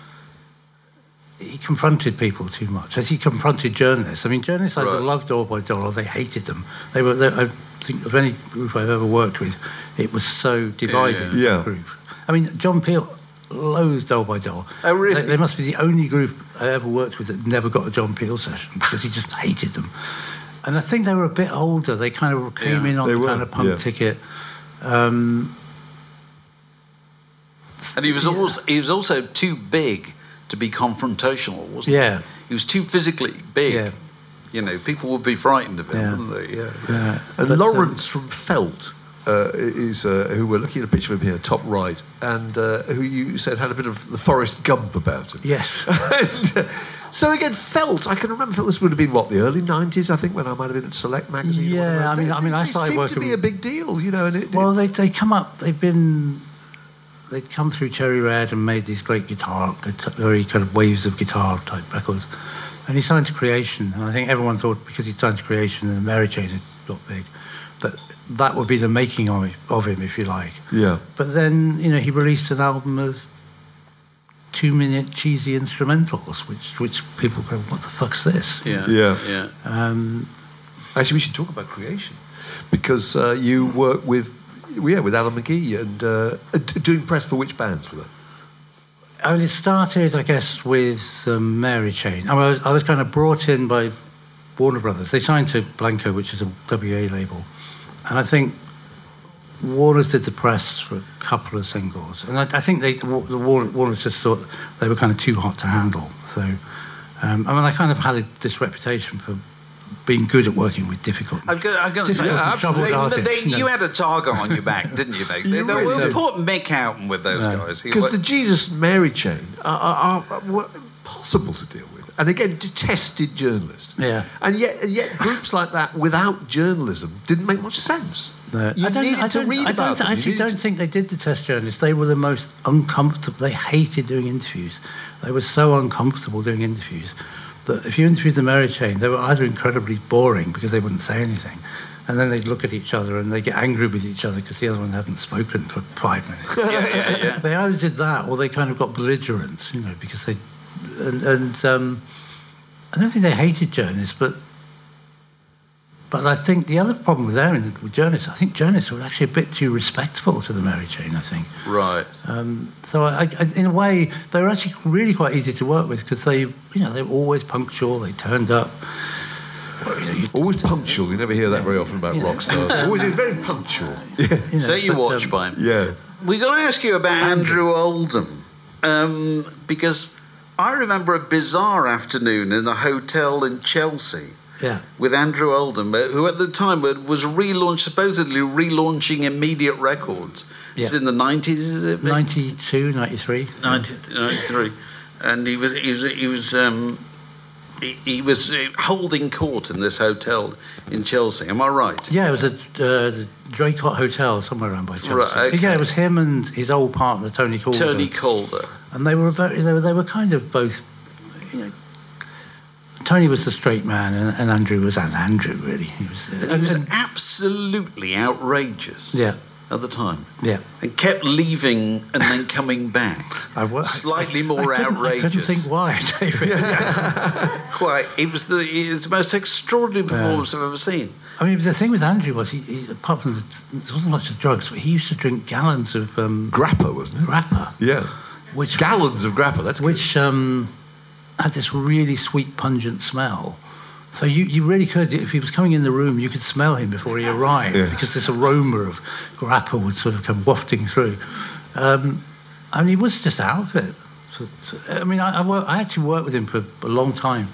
He confronted people too much, as he confronted journalists. I mean, journalists either loved Doll by Doll or they hated them. I think of any group I've ever worked with, it was so divided. Yeah. Group. I mean, John Peel loathed Doll by Doll. Oh, really? They must be the only group I ever worked with that never got a John Peel session because he just hated them. And I think they were a bit older. They kind of came in on the kind of punk ticket. And he was also too big to be confrontational, wasn't he? Yeah. He was too physically big. Yeah. You know, people would be frightened of him, wouldn't they? Yeah. And Lawrence from Felt is who we're looking at a picture of him here, top right, and who you said had a bit of the Forrest Gump about him. Yes. And, so again, Felt, I can remember this would have been, the early 90s, I think, when I might have been at Select magazine. Yeah, I mean, I started working... It seemed to be a big deal, you know. And they they'd come through Cherry Red and made these great very kind of waves of guitar type records. And he signed to Creation, and I think everyone thought because he signed to Creation and Mary Jane had got big, that would be the making of him, if you like. Yeah. But then, you know, he released an album of 2-minute cheesy instrumentals, which people go, what the fuck's this? Yeah. Actually, we should talk about Creation, because you work with Alan McGee and doing press for which bands with it? I mean, it started, I guess, with Mary Chain. I was kind of brought in by Warner Brothers. They signed to Blanco, which is a WA label. And I think Warner did the press for a couple of singles. And I think the Warner just thought they were kind of too hot to handle. So, I kind of had this reputation for being good at working with difficult. I'm going to say, troubled artists. you had a target on your back, didn't you? They were put Mick Houghton with those guys. Because the Jesus and Mary chain were impossible to deal with. And again, detested journalists. Yeah. And yet groups like that without journalism didn't make much sense. No. You needed to read about them. I actually don't think they did detest journalists. They were the most uncomfortable. They hated doing interviews. They were so uncomfortable doing interviews that if you interviewed the Mary chain, they were either incredibly boring because they wouldn't say anything, and then they'd look at each other and they'd get angry with each other because the other one hadn't spoken for 5 minutes. Yeah. They either did that or they kind of got belligerent, because they... And I don't think they hated journalists, but I think the other problem with journalists, I think journalists were actually a bit too respectful to the Mary chain, I think. Right. So I, in a way, they were actually really quite easy to work with because they were always punctual. They turned up. Always punctual. You never hear that very often about rock stars. Always very punctual. Set your watch by him. Yeah. We got to ask you about Andrew Oldham, because I remember a bizarre afternoon in a hotel in Chelsea. Yeah. With Andrew Oldham, who at the time was supposedly relaunching Immediate Records. Yeah. It's in the 90s, is it? 92, 93. 93. And he was holding court in this hotel in Chelsea. Am I right? Yeah, it was the Draycott Hotel somewhere around by Chelsea. Right, okay. Yeah, it was him and his old partner Tony Calder. And they were they were kind of both, Tony was the straight man, and Andrew was Andrew, really. He was absolutely outrageous. Yeah. At the time. Yeah. And kept leaving and then coming back. Slightly more outrageous. I couldn't think why, David. Quite. It was the most extraordinary performance I've ever seen. I mean, the thing with Andrew was, he apart from there wasn't much of drugs, but he used to drink gallons of... grappa, wasn't it? Grappa. Yeah. Gallons of grappa, that's good. Which had this really sweet, pungent smell. So you really could, if he was coming in the room, you could smell him before he arrived, because this aroma of grappa would sort of come wafting through. And he was just out of it. So, I mean, I actually worked with him for a long time.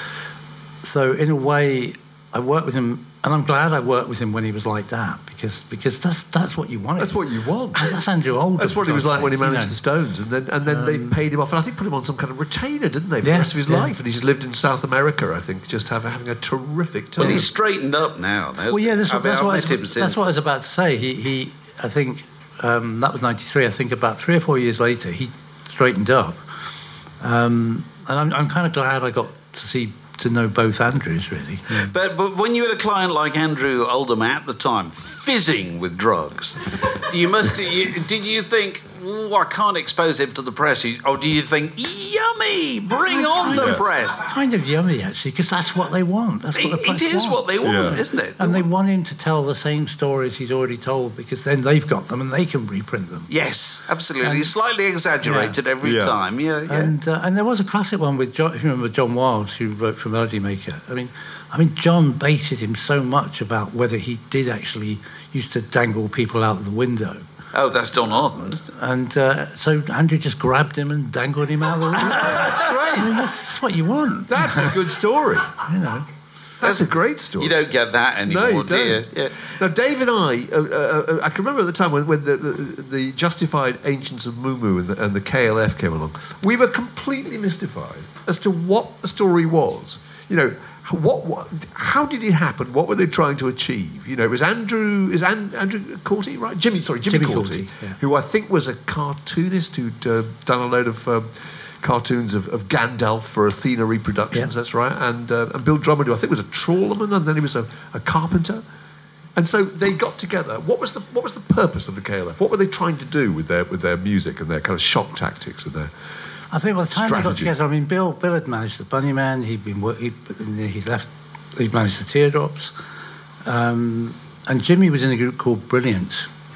So in a way, I worked with him, and I'm glad I worked with him when he was like that, because that's what you want. That's what you want. That's Andrew Oldham. That's what he was like when he managed the Stones, and then they paid him off, and I think put him on some kind of retainer, didn't they, for the rest of his life? And he's lived in South America, I think, just having a terrific time. Well, he's straightened up now. Well, yeah, that's what I was about to say. He I think that was 93. I think about 3 or 4 years later, he straightened up, and I'm kind of glad I got to know both Andrews, really. Yeah. But when you had a client like Andrew Oldham at the time, fizzing with drugs, did you think, I can't expose him to the press, or do you think, yummy, bring on the press? Kind of yummy, actually, because that's what they want. That's what the press It is want. what they want, isn't it? And they want him to tell the same stories he's already told, because then they've got them and they can reprint them. Yes, absolutely. And slightly exaggerated every time. Yeah. And there was a classic one with John, if you remember John Wilde, who wrote for Melody Maker. I mean, John baited him so much about whether he did actually used to dangle people out of the window. Oh, that's Don Arden. And so Andrew just grabbed him and dangled him out of the window. That's great. I mean, that's what you want. That's a good story. That's a great story. You don't get that anymore, do you? Yeah. Now, Dave and I can remember at the time when the Justified Ancients of Moo and the KLF came along, we were completely mystified as to what the story was. How did it happen? What were they trying to achieve? It was Andrew Corty, right? Jimmy Corty, who I think was a cartoonist who'd done a load of cartoons of Gandalf for Athena Reproductions, that's right, and Bill Drummond, who I think was a trawlerman, and then he was a carpenter. And so they got together. What was the purpose of the KLF? What were they trying to do with their music and their kind of shock tactics and their I think by the time strategy? They got together, I mean, Bill had managed the Bunnyman. He managed the Teardrops, and Jimmy was in a group called Brilliant,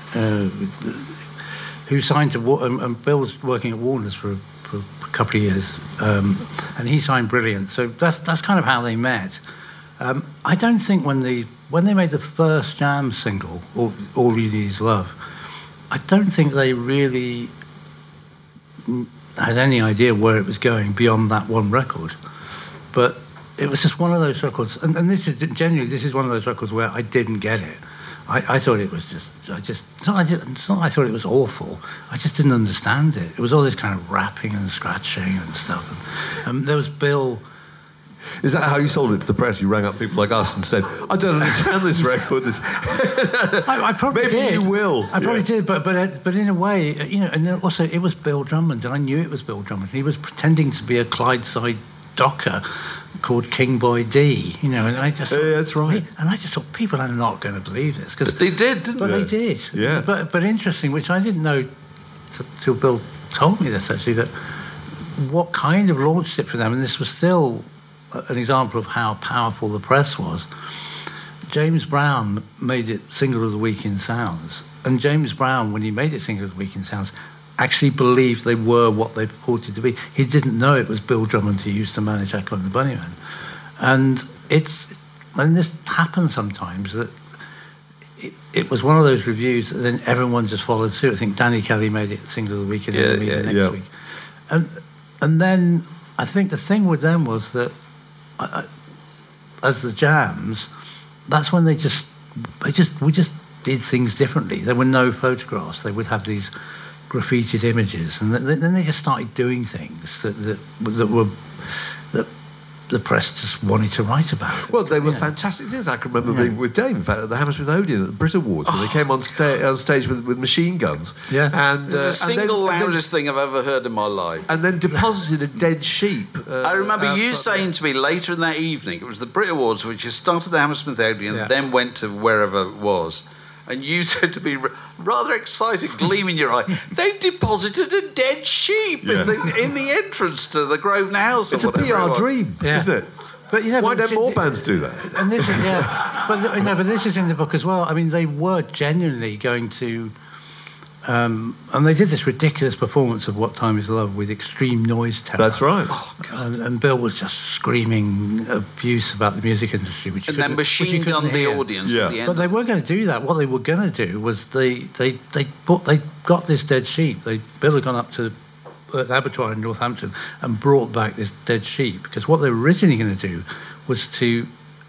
who signed to and Bill was working at Warner's for a couple of years, and he signed Brilliant. So that's kind of how they met. I don't think when they made the first Jam single, All You Need Is Love, I don't think they really had any idea where it was going beyond that one record. But it was just one of those records, and this is one of those records where I didn't get it. I thought it was it's not I thought it was awful. I just didn't understand it. It was all this kind of rapping and scratching and stuff. And there was Bill. Is that how you sold it to the press? You rang up people like us and said, "I don't understand this record." I probably Maybe did. you will. I probably did, but in a way, and also it was Bill Drummond, and I knew it was Bill Drummond. He was pretending to be a Clydeside docker called King Boy D, and I just thought, that's right. And I just thought people are not going to believe this, but they did, didn't they? But they did. Yeah. But interesting, which I didn't know till Bill told me this actually, that what kind of launched it for them, and this was still an example of how powerful the press was. James Brown made it Single of the Week in Sounds, and James Brown, when he made it Single of the Week in Sounds, actually believed they were what they purported to be. He didn't know it was Bill Drummond who used to manage Echo and the Bunnymen. And this happens sometimes, that it was one of those reviews that then everyone just followed suit. I think Danny Kelly made it Single of the Week and then me the next week. And then I think the thing with them was that as the Jams, that's when we just did things differently. There were no photographs. They would have these graffitied images, and then they just started doing things that the press just wanted to write about. Well, they were fantastic things. I can remember being with Dave, in fact, at the Hammersmith Odeon at the Brit Awards, when they came on stage with machine guns. Yeah. And the single loudest thing I've ever heard in my life. And then deposited a dead sheep. I remember you saying to me later in that evening, it was the Brit Awards, which you started at the Hammersmith Odeon, then went to wherever it was. And you said to me, rather excited, gleam in your eye, they've deposited a dead sheep in the entrance to the Grosvenor House. It's a PR dream, isn't it? But why don't more bands do that? And this is but this is in the book as well. I mean, they were genuinely going to, and they did this ridiculous performance of "What Time Is Love" with extreme noise terror. That's right. Oh, and Bill was just screaming abuse about the music industry, and then machine gunned the audience at the end. But they were going to do that. What they were going to do was they got this dead sheep. Bill had gone up to the abattoir in Northampton and brought back this dead sheep, because what they were originally going to do was to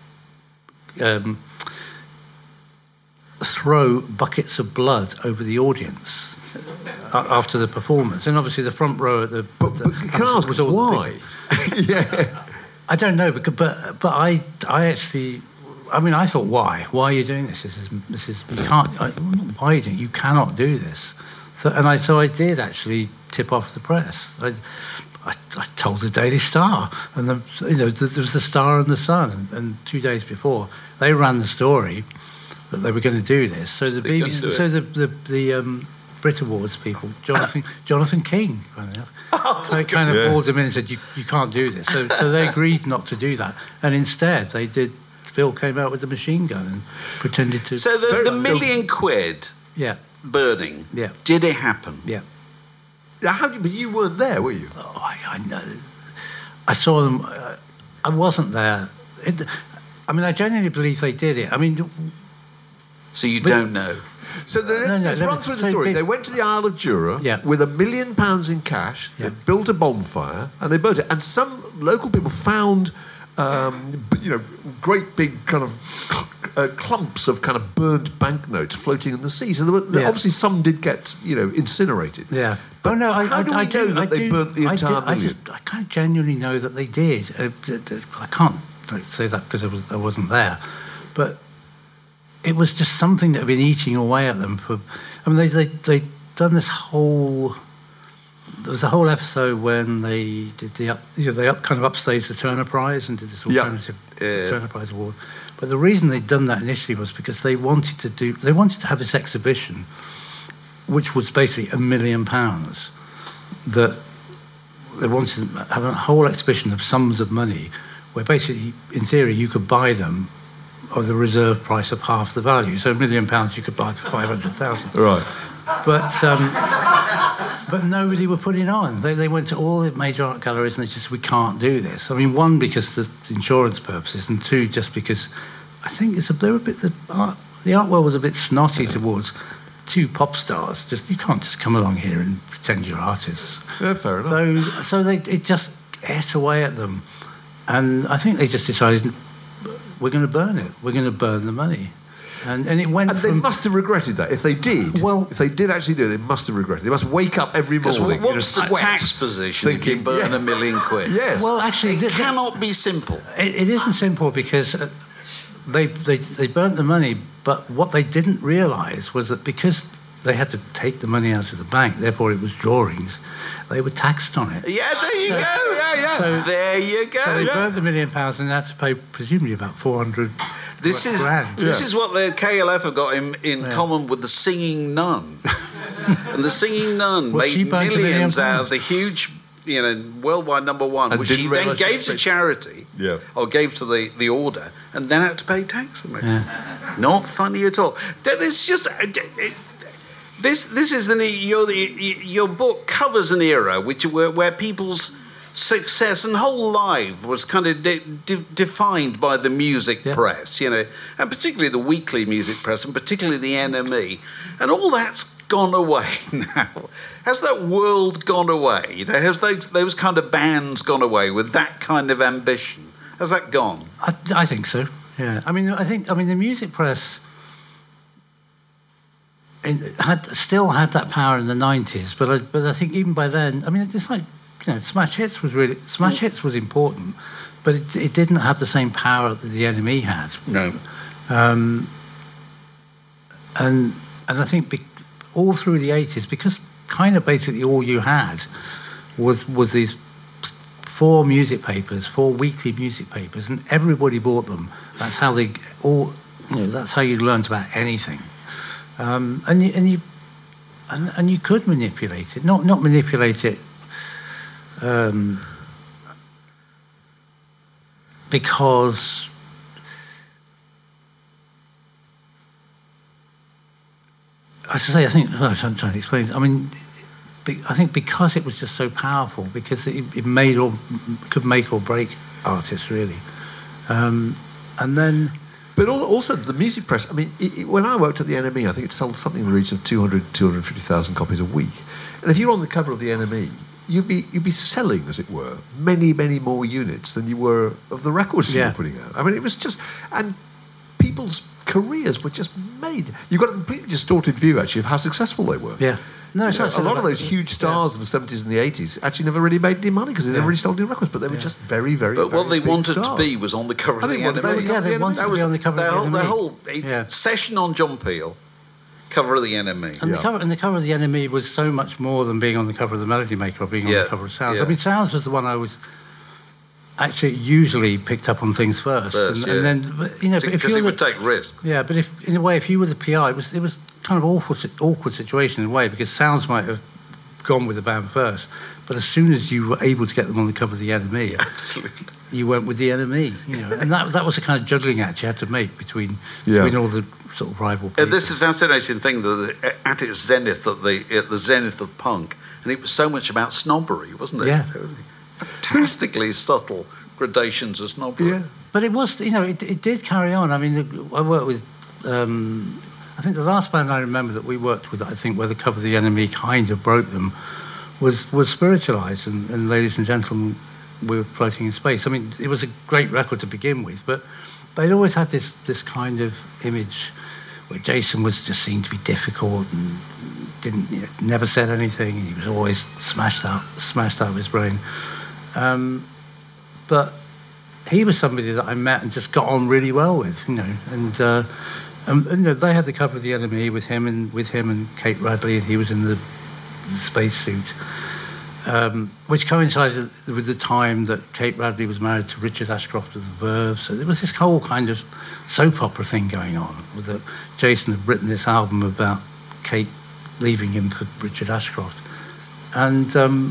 throw buckets of blood over the audience after the performance, and obviously the front row at the. Can I ask why? I don't know, but I actually, I mean, I thought, why are you doing this? This is you can't. Why are you doing? You cannot do this. So I did actually tip off the press. I told the Daily Star, and there was the Star and the Sun, and 2 days before they ran the story that they were going to do this. So the BBC, so the Brit Awards people, Jonathan King, kind of called them in and said, you can't do this. So they agreed not to do that, and instead they did. Bill came out with a machine gun and pretended to. So the £1 million burning. Yeah. Did it happen? Yeah. But you weren't there, were you? Oh, I know. I saw them. I wasn't there. I genuinely believe they did it. So you don't know? So let's run through the story. They went to the Isle of Jura with £1 million in cash. They built a bonfire and they burnt it. And some local people found, great big kind of clumps of kind of burnt banknotes floating in the sea. So obviously some did get, incinerated. Yeah. But how do we know that they burnt the entire $1 million? I can't genuinely know that they did. I can't say that because I wasn't there. But it was just something that had been eating away at them for. They'd done this whole. There was a whole episode when they did they kind of upstaged the Turner Prize and did this alternative Turner Prize award. But the reason they'd done that initially was because they wanted to have this exhibition, which was basically £1 million. That they wanted to have a whole exhibition of sums of money, where basically, in theory, you could buy them of the reserve price of half the value. So £1 million you could buy for 500,000. Right. But nobody would put it on. They went to all the major art galleries and they just, we can't do this. One, because of the insurance purposes, and two, just because I think the art world was a bit snotty towards two pop stars. You can't just come along here and pretend you're artists. Yeah, fair enough. So it just ate away at them. And I think they just decided, we're going to burn it. We're going to burn the money. And it went. And they must have regretted that. If they did, if they did actually do it, they must have regretted it. They must wake up every morning. What's the tax position if you burn £1 million? Yes. Well, actually, it cannot be simple. It isn't simple because they burnt the money, but what they didn't realise was that because they had to take the money out of the bank, therefore it was drawings, they were taxed on it. Yeah, there you go. Yeah. So, there you go. So they burnt the £1 million and they had to pay presumably about 400. This is what the KLF have got in common with the Singing Nun. And the Singing Nun made millions out of the huge, worldwide #1, which she then gave to charity, or gave to the order, and then had to pay tax on it. Yeah. Not funny at all. It's just this is your book covers an era where people's success and whole life was kind of defined by the music press, and particularly the weekly music press, and particularly the NME, and all that's gone away now. Has that world gone away? Has those kind of bands gone away with that kind of ambition? Has that gone? I think so. Yeah. I mean, the music press still had that power in the 90s, but I think even by then, I mean, it's like. Smash Hits was important, but it didn't have the same power that the NME had. No. And I think all through the 80s, because kind of basically all you had was these 4 weekly music papers, and everybody bought them. That's how that's how you learned about anything. And you could manipulate it, not manipulate it. Because as I say, I'm trying to explain. I mean, I think because it was just so powerful, because it could make or break artists, really. And then, but also the music press. I mean, when I worked at the NME, I think it sold something in the region of 250,000 copies a week. And if you're on the cover of the NME, you'd be selling, as it were, many, many more units than you were of the records you were putting out. I mean, it was just... And people's careers were just made... You've got a completely distorted view, actually, of how successful they were. Yeah. No, it's a lot of those huge stars of the 70s and the 80s actually never really made any money because they never really sold any records, but they were just very, very, But what they wanted stars. To be was on the cover of the NME. They wanted to be on the cover of the NME. The whole session on John Peel... cover of the NME. And the cover of the NME was so much more than being on the cover of the Melody Maker or being on the cover of Sounds. I mean, Sounds was the one I was actually usually picked up on things first. And then, because it would take risks. Yeah, but if you were the PI, it was kind of awkward situation in a way, because Sounds might have gone with the band first, but as soon as you were able to get them on the cover of the NME, absolutely, you went with the NME. And that was the kind of juggling act you had to make between all the sort of rival people. This is a fascinating thing that at its zenith, at the zenith of punk, and it was so much about snobbery, wasn't it? Yeah. Fantastically subtle gradations of snobbery. Yeah. But it was, it did carry on. I mean, I worked with, I think the last band I remember that we worked with, I think, where the cover of the NME kind of broke them, was Spiritualized, and Ladies and Gentlemen, we were floating in space. I mean, it was a great record to begin with, but they'd always had this kind of image where Jason was just seen to be difficult and never said anything. He was always smashed out of his brain. But he was somebody that I met and just got on really well with, and they had the cover of the NME with him and Kate Radley, and he was in the spacesuit, which coincided with the time that Kate Radley was married to Richard Ashcroft of the Verve. So there was this whole kind of soap opera thing going on, with that Jason had written this album about Kate leaving him for Richard Ashcroft, and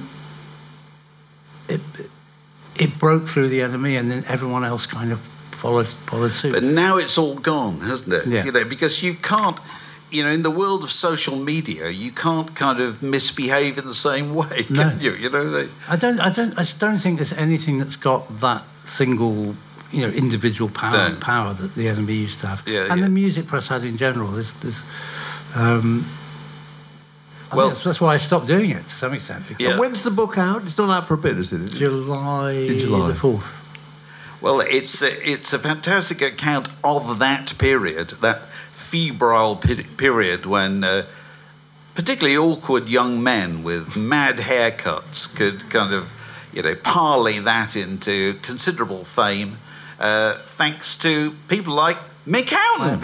it broke through the NME, and then everyone else kind of followed suit. But now it's all gone, hasn't it? Yeah. Because you can't, in the world of social media, you can't kind of misbehave in the same way, can you? I just don't think there's anything that's got that single, individual power that the NME used to have, and the music press had in general. That's why I stopped doing it to some extent. And when's the book out? It's not out for a bit, is it? July In July. the 4th. Well, it's a fantastic account of that period, that febrile period when particularly awkward young men with mad haircuts could kind of, parlay that into considerable fame, thanks to people like Mick Houghton.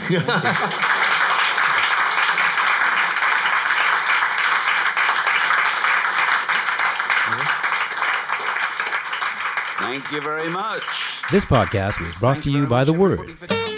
Thank you very much. This podcast was brought to you by The Word.